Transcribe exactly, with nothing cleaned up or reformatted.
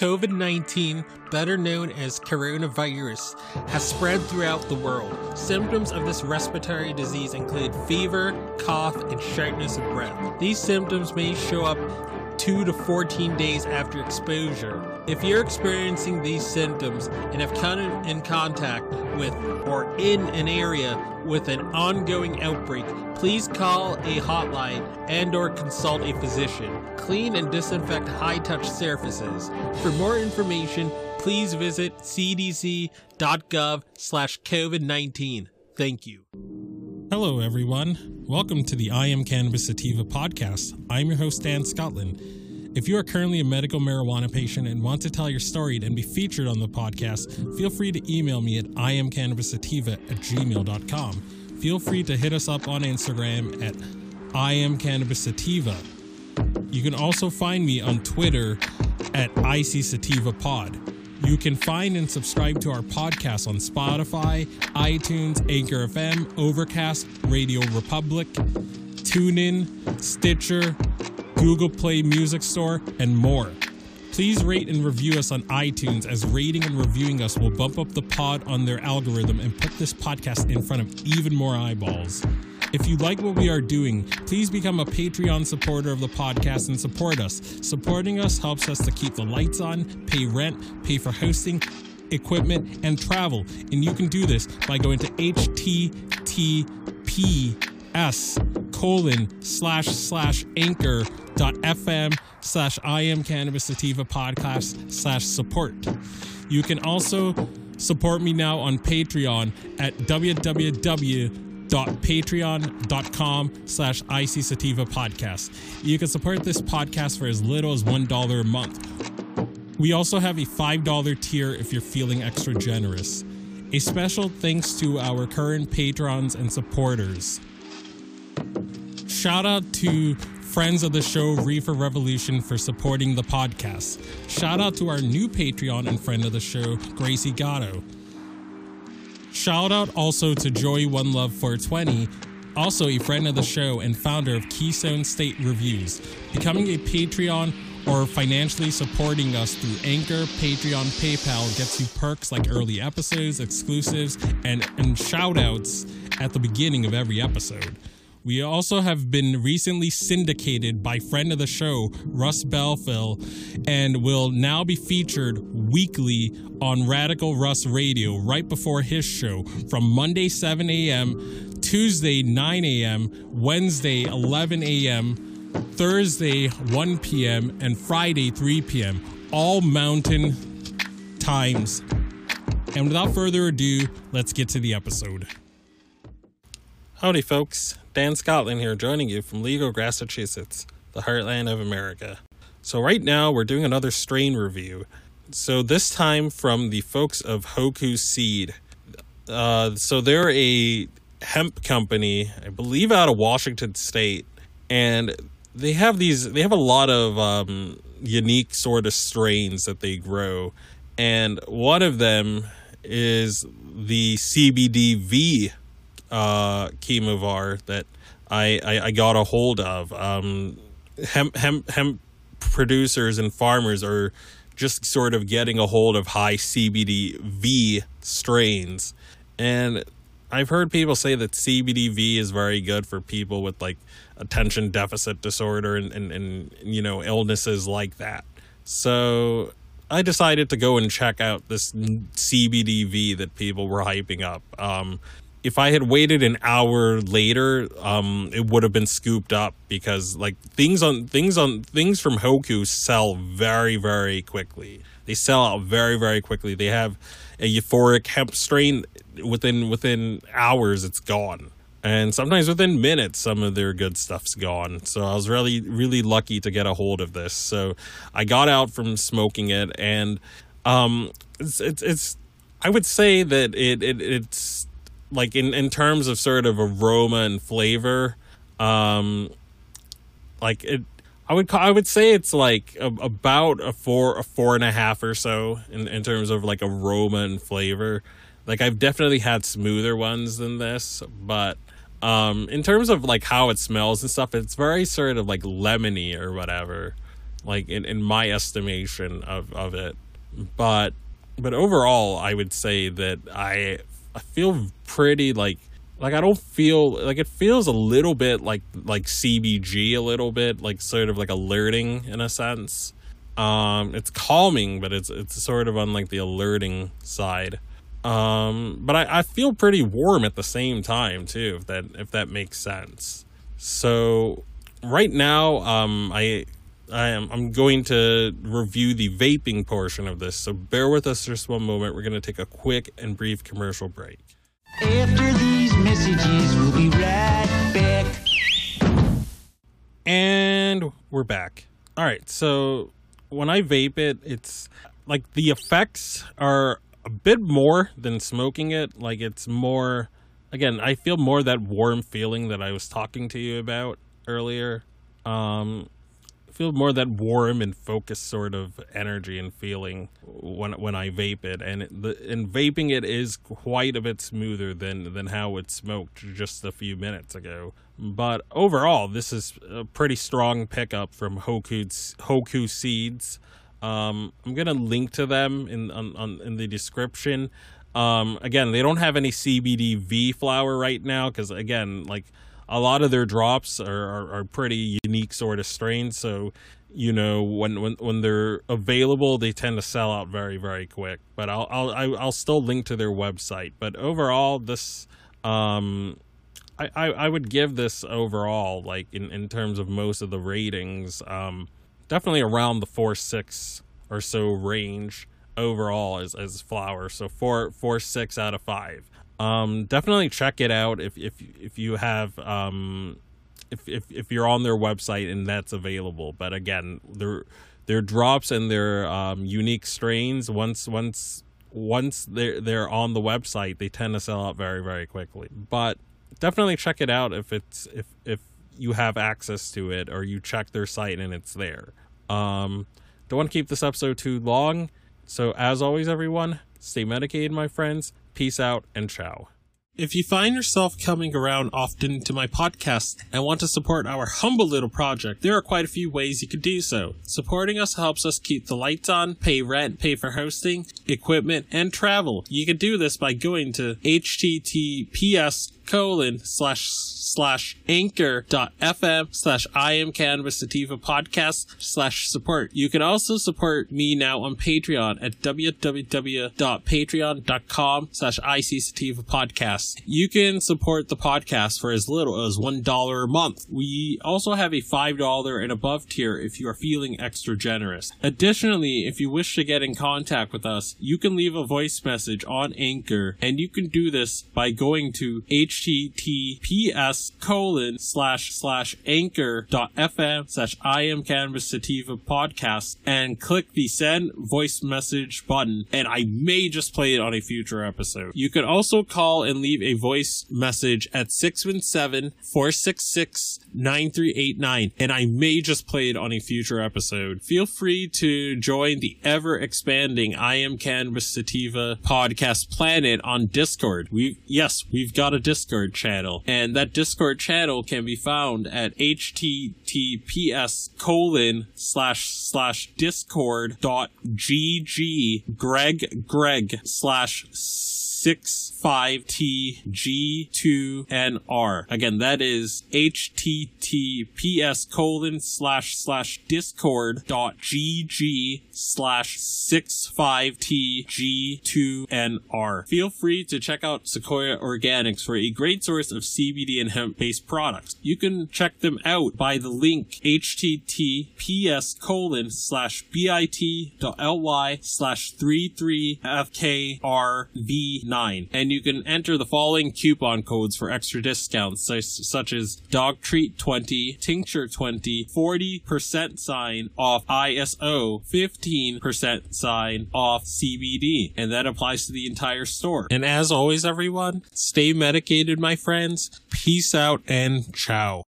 COVID nineteen, better known as coronavirus, has spread throughout the world. Symptoms of this respiratory disease include fever, cough, and shortness of breath. These symptoms may show up two to fourteen days after exposure. If you're experiencing these symptoms and have come in contact with or in an area with an ongoing outbreak, please call a hotline and or consult a physician. Clean and disinfect high-touch surfaces. For more information, please visit c d c dot gov slash covid nineteen. Thank you. Hello, everyone. Welcome to the I Am Cannabis Sativa podcast. I'm your host, Dan Scotland. If you are currently a medical marijuana patient and want to tell your story and be featured on the podcast, feel free to email me at i am cannabis sativa at gmail dot com. Feel free to hit us up on Instagram at I Am Cannabis Sativa. You can also find me on Twitter at I C Sativa Pod. You can find and subscribe to our podcast on Spotify, iTunes, Anchor F M, Overcast, Radio Republic, TuneIn, Stitcher, Google Play Music Store, and more. Please rate and review us on iTunes, as rating and reviewing us will bump up the pod on their algorithm and put this podcast in front of even more eyeballs. If you like what we are doing, please become a Patreon supporter of the podcast and support us. Supporting us helps us to keep the lights on, pay rent, pay for hosting, equipment, and travel. And you can do this by going to https colon slash slash anchor dot fm slash I am cannabis sativa podcast slash support. You can also support me now on Patreon at www dot patreon dot com slash I C Sativa podcast. You can support this podcast for as little as one dollar a month. We also have a five dollar tier if you're feeling extra generous. A special thanks to our current patrons and supporters. Shout out to friends of the show Reefer Revolution for supporting the podcast. Shout out to our new Patreon and friend of the show, Gracie Gatto. Shout out also to Joy One Love four twenty, also a friend of the show and founder of Keystone State Reviews. Becoming a Patreon or financially supporting us through Anchor, Patreon, PayPal gets you perks like early episodes, exclusives, and, and shout outs at the beginning of every episode. We also have been recently syndicated by friend of the show, Russ Belfill, and will now be featured weekly on Radical Russ Radio right before his show from Monday seven a.m., Tuesday nine a.m., Wednesday eleven a.m., Thursday one p.m., and Friday three p.m., all mountain times. And without further ado, let's get to the episode. Howdy, folks. Dan Scotland here, joining you from Legal, Massachusetts, the heartland of America. So right now, we're doing another strain review. So this time from the folks of Hoku Seed. Uh, so they're a hemp company, I believe out of Washington State, and they have these, they have a lot of um, unique sort of strains that they grow, and one of them is the C B D V uh chemovar that I, I I got a hold of. um hemp hemp hemp producers and farmers are just sort of getting a hold of high C B D V strains, and I've heard people say that C B D V is very good for people with like attention deficit disorder and and, and you know, illnesses like that. So I decided to go and check out this C B D V that people were hyping up. um If I had waited an hour later, um, it would have been scooped up, because like things on things on things from Hoku sell very, very quickly. They sell out very, very quickly. They have a euphoric hemp strain within within hours, it's gone, and sometimes within minutes, some of their good stuff's gone. So I was really, really lucky to get a hold of this. So I got out from smoking it, and um, it's it's, it's I would say that it, it it's. Like in, in terms of sort of aroma and flavor, um, like it, I would I would say it's like a, about a four a four and a half or so in, in terms of like aroma and flavor. Like I've definitely had smoother ones than this, but um, in terms of like how it smells and stuff, it's very sort of like lemony or whatever. like in, in my estimation of, of it. But but overall, I would say that I I feel pretty like like I don't feel like it feels a little bit like like C B G a little bit, like sort of like alerting in a sense. Um, it's calming, but it's it's sort of on like the alerting side. Um, but I, I feel pretty warm at the same time too, if that if that makes sense. So right now, um, I I am I'm going to review the vaping portion of this. So bear with us just one moment. We're going to take a quick and brief commercial break. After these messages, we'll be right back. And we're back. All right, so when I vape it, it's like the effects are a bit more than smoking it. Like it's more, again, I feel more that warm feeling that I was talking to you about earlier. Um, I feel more that warm and focused sort of energy and feeling when when I vape it. And it, the, and vaping it is quite a bit smoother than, than how it smoked just a few minutes ago. But overall, this is a pretty strong pickup from Hoku, Hoku Seeds. Um, I'm going to link to them in on, on, in the description. Um, again, they don't have any C B D V flower right now because, again, like a lot of their drops are, are, are pretty unique sort of strains. So, you know, when, when, when they're available, they tend to sell out very, very quick. But I'll I'll I'll still link to their website. But overall, this... Um, I, I, I would give this overall, like in, in terms of most of the ratings, um, definitely around the four six or so range overall as as flower. So four four six out of five. Um, definitely check it out if if if you have um if if if you're on their website and that's available. But again, their their drops and their um unique strains once once once they're they're on the website, they tend to sell out very very quickly. But definitely check it out if it's if if you have access to it or you check their site and it's there. Um, don't want to keep this episode too long. So as always, everyone, stay medicated, my friends. Peace out and ciao. If you find yourself coming around often to my podcast and want to support our humble little project, there are quite a few ways you could do so. Supporting us helps us keep the lights on, pay rent, pay for hosting, equipment, and travel. You can do this by going to https colon slash slash anchor dot fm slash I am Cannabis Sativa podcast slash support. You can also support me now on Patreon at www dot patreon dot com slash I C Sativa podcast. You can support the podcast for as little as one dollar a month. We also have a five dollars and above tier if you are feeling extra generous. Additionally, if you wish to get in contact with us, you can leave a voice message on Anchor, and you can do this by going to https colon slash slash anchor dot fm slash I am Cannabis Sativa podcast and click the send voice message button, and I may just play it on a future episode. You can also call and leave a voice message at six one seven, four six six, nine three eight nine, and I may just play it on a future episode. Feel free to join the ever expanding I Am Cannabis Sativa podcast planet on Discord. We yes, we've got a Discord channel, and that Discord channel can be found at https colon slash slash discord dot gg greg greg slash six five T G two N R. Again, that is https colon slash slash discord dot gg slash six five T G two N R. Feel free to check out Sequoia Organics for a great source of C B D and hemp-based products. You can check them out by the link https colon slash bit.ly slash three three F K R V nine, and you can enter the following coupon codes for extra discounts such, such as dog treat twenty, tincture twenty, forty percent sign off I S O, fifteen percent sign off C B D, and that applies to the entire store. And as always, everyone, stay medicated, my friends. Peace out and ciao.